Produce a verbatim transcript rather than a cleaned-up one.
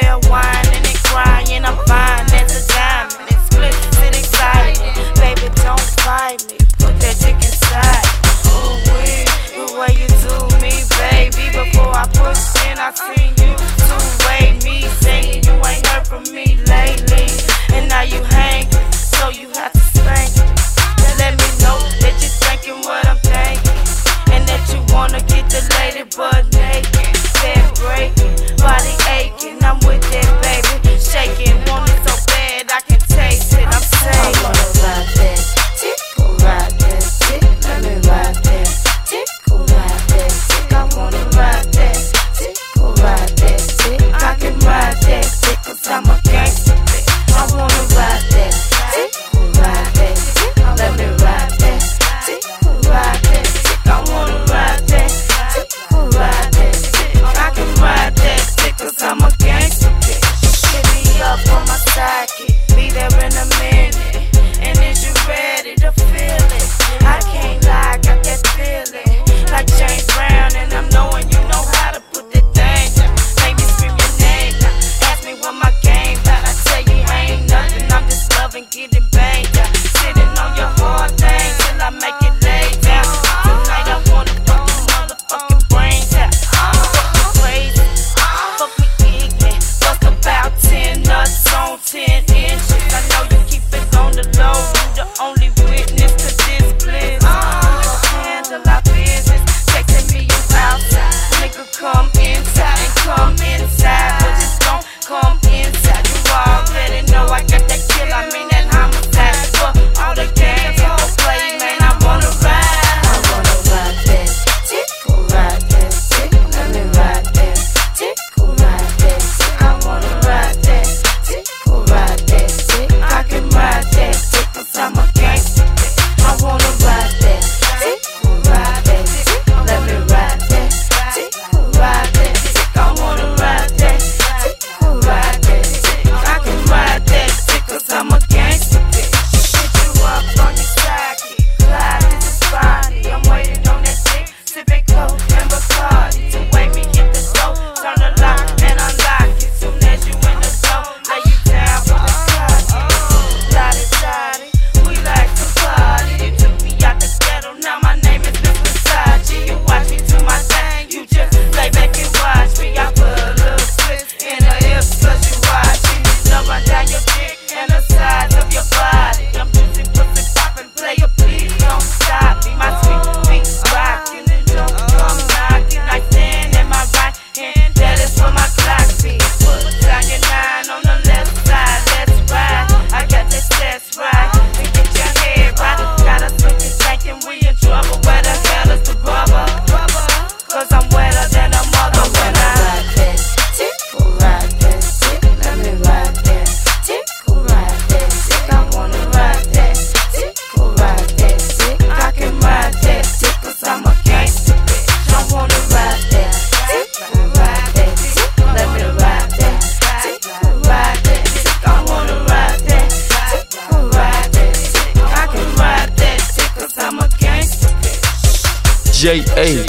there whining and crying. I'm fine as a diamond, explicit, excited. Baby, don't fight me, put that dick inside. Ooh, wee, the way you do me, baby. Before I push in, I seen you two-way me, saying you ain't heard from me lately. And now you hang, so you have to spank me. Let me know that you're thinking what I'm thinking, and that you wanna get the lady butt naked, bed breaking, body aching. I'm with that baby, shaking, want it so bad I can taste it. I'm saying I wanna ride that tick, ride that tick, let me ride that tick, ride that tick. I wanna ride that tick, ride that tick. I can ride that tick 'cause I'm a gangster bitch. I wanna ride that tick, ride that tick, let me ride that tick, ride that tick. I wanna ride that tick, ride that tick. I can ride that tick 'cause I'm a gangster bitch. Hit me up on my sidekick, be there in a minute. And is you ready to feel it? I can't lie, I got that feeling like James Brown, and I'm knowing you know how to put that thing down. Make me scream your name now. Ask me what my game got, I tell you ain't nothing. I'm just loving getting banged out, sitting on your hard thing till I make it lay down. Tonight I wanna fuck your motherfucking brains out. Fuck me crazy, fuck me ignorant. Bust about ten nuts on ten inches. I know you keep it on the low, you the only witness to this bliss. Handle our business, texting me you outside. Nigga come inside and come inside, but just don't come inside. You already know I got that kill, I mean that homicide. Fuck all the games you gon' play, man, I wanna ride. I wanna ride that tick, ride that tick, let me ride that tick, ride that tick. I wanna ride that tick, ride that tick. I can ride that tick 'cause I'm a gangster bitch. I wanna ride that tick, ride that tick, let me ride that tick, ride that tick. I wanna ride that tick, ride that tick. I can ride that tick 'cause I'm a gangster bitch. Hit you up on your sidekick, glide this is body. I'm waiting on that dick, sipping coke and Bacardi. To wake me hit the door, turn the lock and unlock it. Soon as you in the door, lay you down for the party. Lottie Dottie, we like to party. You took me out the ghetto, now my name is Miss Versace. You watch me do my thing, you just lay back and watch me. I put a little twist in the hips 'cause you watching. Love run down your dick and the sides of your body. I'm juicy, pussy poppin', player, please don't stop me. My sweet beat rockin' and don't come knocking. I stand in my right hand, that is where my Glock be. Put down your nine on the left side, let's ride. I got this test right, and get your head right. Got us looking thinking we in trouble. Where the hell is the rubber? 'Cause I'm wetter than a mother when I ride that tick, ride that tick, let me ride that tick, ride that tick. I wanna ride that tick, ride that tick. I can ride that tick 'cause I'm a gangster bitch. I wanna ride that tick, ride that tick, let me ride that tick, ride that tick. I wanna ride that tick, ride that tick. I can ride that tick 'cause I'm a gangster bitch. J A